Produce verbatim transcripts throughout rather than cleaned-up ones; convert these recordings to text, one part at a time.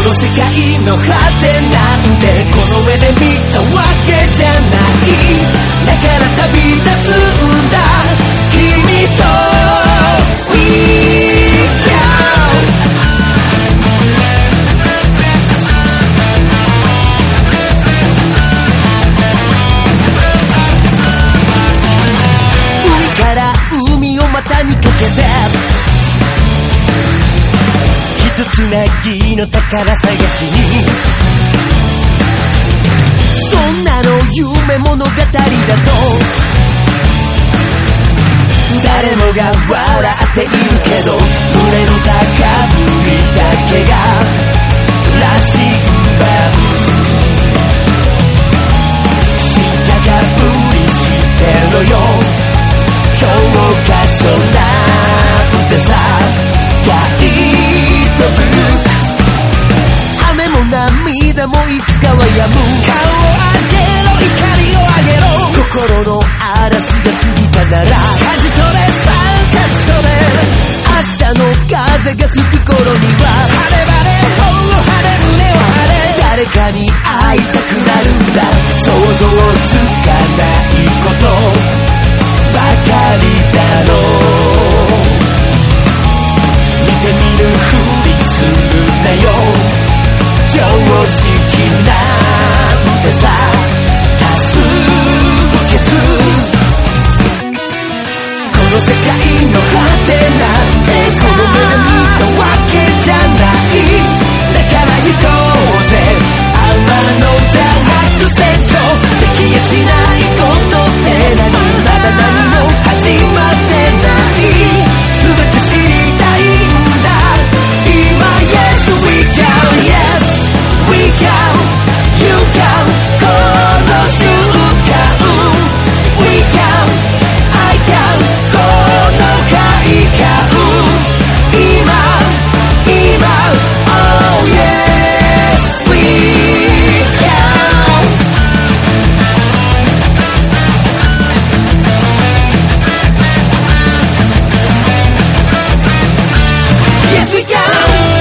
の世界の果てなんてこの目で見たわけじゃない。だから旅立つんだ君と We can。 海から海を股にかけてつなぎの宝探しに、そんなの夢物語だと誰もが笑っているけど、胸の高ぶりだけが羅針盤、知ったかぶりしてるよ教科書なんてさ。雨も涙もいつかは止む。顔を上げろ怒りを上げろ、心の嵐が過ぎたなら舵取れさあ舵取れ。明日の風が吹く頃には晴れ晴れほう晴れ胸を張れ。誰かに会いたくなるんだ、想像つかないことばかりだろう。見てみるふりするなよ、常識なんてさ多数決。この世界の果てなんてこの目で見たわけじゃない。だから行こうぜあんなのじゃなく成長できやしないことって何、まだ何も始まってない。全て知りたいんだ今。 Yes we can yes We can, you can, この瞬間 We can, I can, この快感今、今 Oh yes, we can。 Yes we can。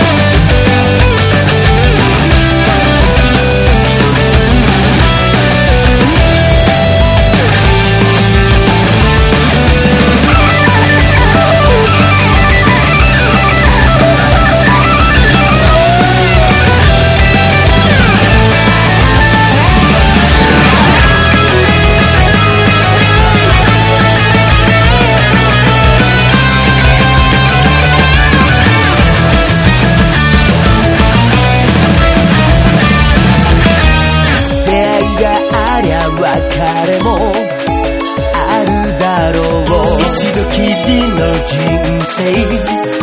別れもあるだろう、一度きりの人生